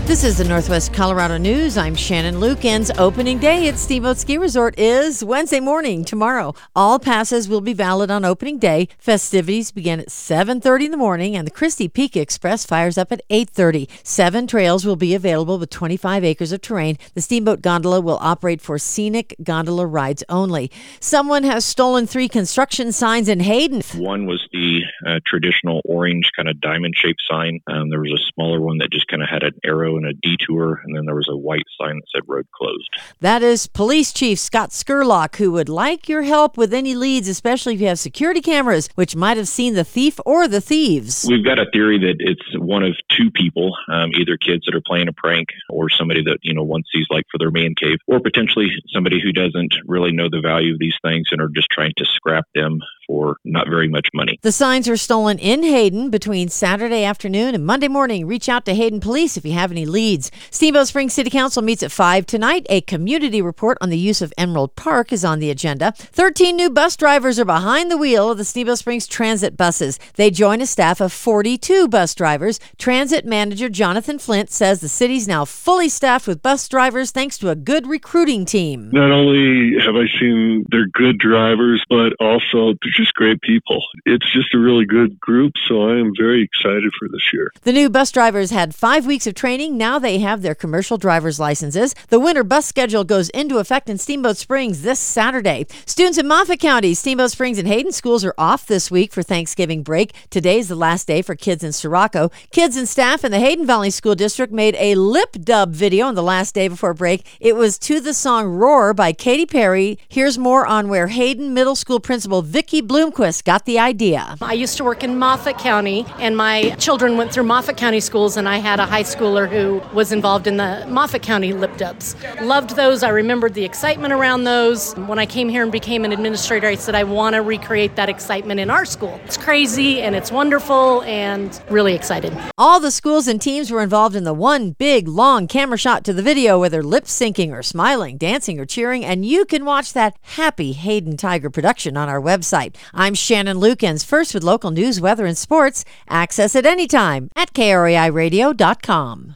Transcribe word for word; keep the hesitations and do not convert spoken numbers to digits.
This is the Northwest Colorado News. I'm Shannon Lukens. Opening day at Steamboat Ski Resort is Wednesday morning, tomorrow. All passes will be valid on opening day. Festivities begin at seven thirty in the morning, and the Christie Peak Express fires up at eight thirty. Seven trails will be available with twenty-five acres of terrain. The Steamboat Gondola will operate for scenic gondola rides only. Someone has stolen three construction signs in Hayden. One was the uh, traditional orange kind of diamond-shaped sign. Um, there was a smaller one that just kind of had an arrow and a detour, and then there was a white sign that said road closed. That is Police Chief Scott Skurlock, who would like your help with any leads, especially if you have security cameras, which might have seen the thief or the thieves. We've got a theory that it's one of two people, um, either kids that are playing a prank or somebody that, you know, wants these like for their man cave, or potentially somebody who doesn't really know the value of these things and are just trying to scrap them for not very much money. The signs were stolen in Hayden between Saturday afternoon and Monday morning. Reach out to Hayden Police if you have any leads. Steamboat Springs City Council meets at five tonight. A community report on the use of Emerald Park is on the agenda. thirteen new bus drivers are behind the wheel of the Steamboat Springs Transit buses. They join a staff of forty-two bus drivers. Transit manager Jonathan Flint says the city's now fully staffed with bus drivers thanks to a good recruiting team. Not only have I seen they're good drivers, but also they're just great people. It's just a really good group, so I am very excited for this year. The new bus drivers had five weeks of training. Now they have their commercial driver's licenses. The winter bus schedule goes into effect in Steamboat Springs this Saturday. Students in Moffat County, Steamboat Springs, and Hayden schools are off this week for Thanksgiving break. Today's the last day for kids in Sirocco. Kids and staff in the Hayden Valley School District made a lip dub video on the last day before break. It was to the song Roar by Katy Perry. Here's more on where Hayden Middle School Principal Vicki Bloomquist got the idea. I used to work in Moffat County, and my children went through Moffat County schools, and I had a high schooler who was involved in the Moffat County lip dubs. Loved those. I remembered the excitement around those. When I came here and became an administrator, I said I want to recreate that excitement in our school. It's crazy, and it's wonderful, and really excited. All the schools and teams were involved in the one big, long camera shot to the video, whether lip syncing or smiling, dancing or cheering, and you can watch that happy Hayden Tiger production on our website. I'm Shannon Lukens, first with local news, weather, and sports. Access it anytime at K R A I radio dot com.